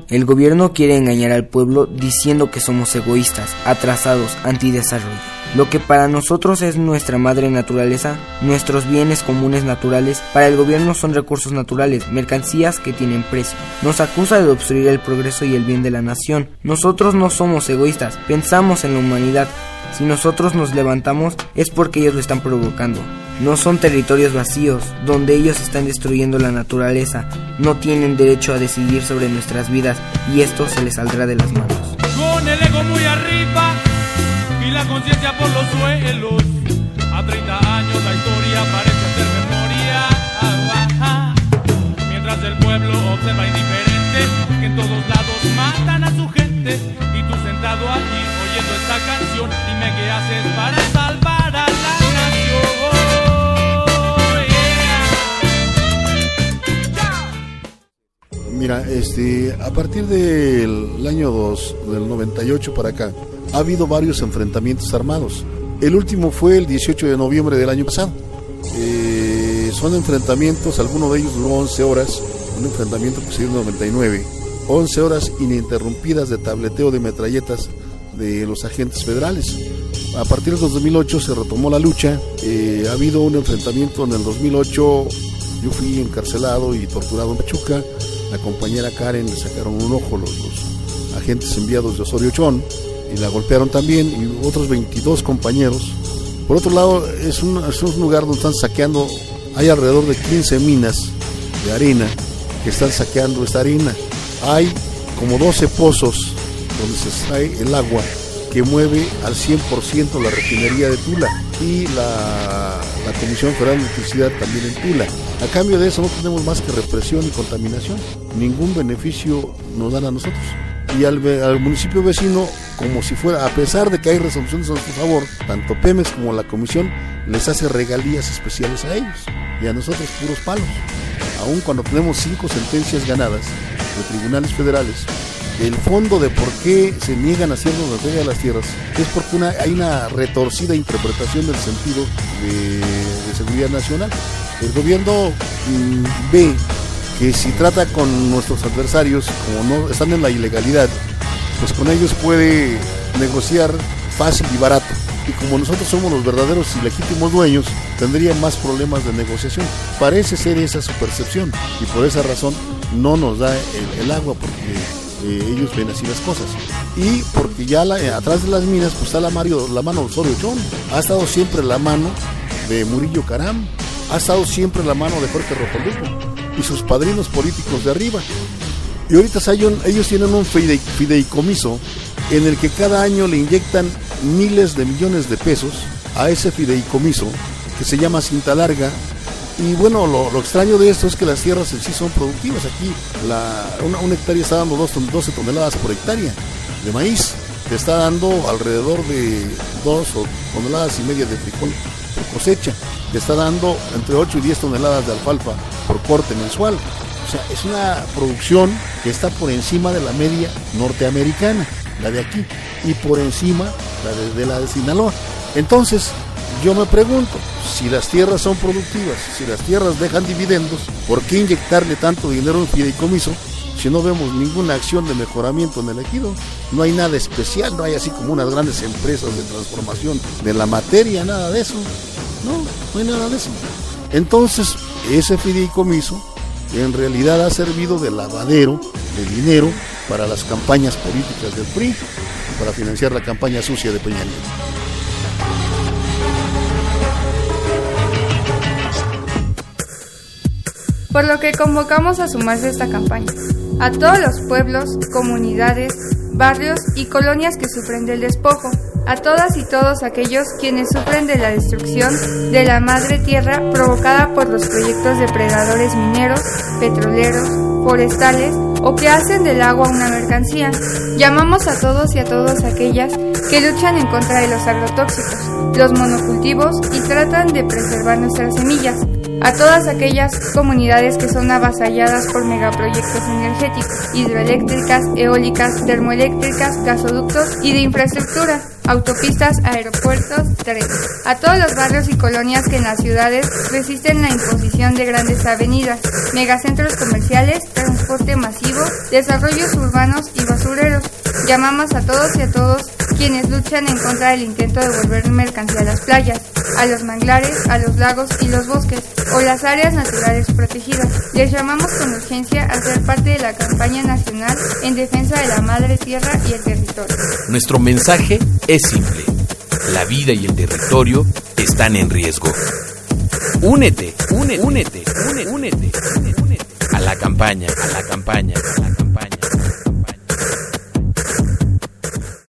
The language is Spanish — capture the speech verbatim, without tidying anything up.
El gobierno quiere engañar al pueblo diciendo que somos egoístas, atrasados, antidesarrollo. Lo que para nosotros es nuestra madre naturaleza, nuestros bienes comunes naturales, para el gobierno son recursos naturales, mercancías que tienen precio. Nos acusa de obstruir el progreso y el bien de la nación. Nosotros no somos egoístas, pensamos en la humanidad. Si nosotros nos levantamos es porque ellos lo están provocando. No son territorios vacíos, donde ellos están destruyendo la naturaleza. No tienen derecho a decidir sobre nuestras vidas y esto se les saldrá de las manos. Con el ego muy arriba y la conciencia por los suelos, a treinta años la historia parece ser memoria. Ah, ah, ah. Mientras el pueblo observa indiferente que en todos lados matan a su gente, y tú sentado allí oyendo esta canción, dime qué haces para salvar a la nación. Yeah. Mira, este, a partir del año dos, del noventa y ocho para acá, ha habido varios enfrentamientos armados. El último fue el dieciocho de noviembre del año pasado. Eh, son enfrentamientos, alguno de ellos duró once horas, un enfrentamiento que se dio en el noventa y nueve, once horas ininterrumpidas de tableteo de metralletas de los agentes federales. A partir del dos mil ocho se retomó la lucha. Eh, ha habido un enfrentamiento en el dos mil ocho, yo fui encarcelado y torturado en Pachuca, la compañera Karen le sacaron un ojo los, los agentes enviados de Osorio Chón y la golpearon también, y otros veintidós compañeros. Por otro lado, es un, es un lugar donde están saqueando, hay alrededor de quince minas de arena que están saqueando esta arena. Hay como doce pozos donde se extrae el agua que mueve al cien por ciento la refinería de Tula y la, la Comisión Federal de Electricidad también en Tula. A cambio de eso no tenemos más que represión y contaminación. Ningún beneficio nos dan a nosotros. Y al, al municipio vecino, como si fuera, a pesar de que hay resoluciones a su favor, tanto Pemex como la Comisión les hace regalías especiales a ellos y a nosotros puros palos. Aun cuando tenemos cinco sentencias ganadas de tribunales federales, el fondo de por qué se niegan a hacernos la entrega de las tierras es porque una, hay una retorcida interpretación del sentido de, de seguridad nacional. El gobierno mmm, ve que si trata con nuestros adversarios, como no están en la ilegalidad, pues con ellos puede negociar fácil y barato. Y como nosotros somos los verdaderos y legítimos dueños, tendría más problemas de negociación. Parece ser esa su percepción, y por esa razón no nos da el, el agua, porque eh, ellos ven así las cosas. Y porque ya la, atrás de las minas pues está la, Mario, la mano de Osorio Chón, ha estado siempre la mano de Murillo Caram, ha estado siempre la mano de Jorge Rojo y sus padrinos políticos de arriba. Y ahorita ellos tienen un fideicomiso en el que cada año le inyectan miles de millones de pesos a ese fideicomiso que se llama Cinta Larga. Y bueno, lo, lo extraño de esto es que las tierras en sí son productivas. Aquí la, una, una hectárea está dando doce toneladas por hectárea de maíz, te está dando alrededor de dos toneladas y media de frijol por cosecha, te está dando entre ocho y diez toneladas de alfalfa por corte mensual. O sea, es una producción que está por encima de la media norteamericana, la de aquí, y por encima la de, de la de Sinaloa. Entonces, yo me pregunto, si las tierras son productivas, si las tierras dejan dividendos, ¿por qué inyectarle tanto dinero en fideicomiso si no vemos ninguna acción de mejoramiento en el ejido? No hay nada especial, no hay así como unas grandes empresas de transformación de la materia, nada de eso. No, no hay nada de eso. Entonces, ese fideicomiso en realidad ha servido de lavadero de dinero para las campañas políticas del P R I, para financiar la campaña sucia de Peña Nieto. Por lo que convocamos a sumarse a esta campaña a todos los pueblos, comunidades, barrios y colonias que sufren del despojo, a todas y todos aquellos quienes sufren de la destrucción de la madre tierra provocada por los proyectos depredadores mineros, petroleros, forestales o que hacen del agua una mercancía. Llamamos a todos y a todas aquellas que luchan en contra de los agrotóxicos, los monocultivos y tratan de preservar nuestras semillas, a todas aquellas comunidades que son avasalladas por megaproyectos energéticos, hidroeléctricas, eólicas, termoeléctricas, gasoductos y de infraestructura, autopistas, aeropuertos, trenes. A todos los barrios y colonias que en las ciudades resisten la imposición de grandes avenidas, megacentros comerciales, transporte masivo, desarrollos urbanos y basureros. Llamamos a todos y a todos quienes luchan en contra del intento de volver mercancía a las playas, a los manglares, a los lagos y los bosques, o las áreas naturales protegidas. Les llamamos con urgencia a ser parte de la campaña nacional en defensa de la madre tierra y el territorio. Nuestro mensaje es simple: la vida y el territorio están en riesgo. Únete, únete, únete, únete, únete, únete a la campaña, a la campaña, a la campaña.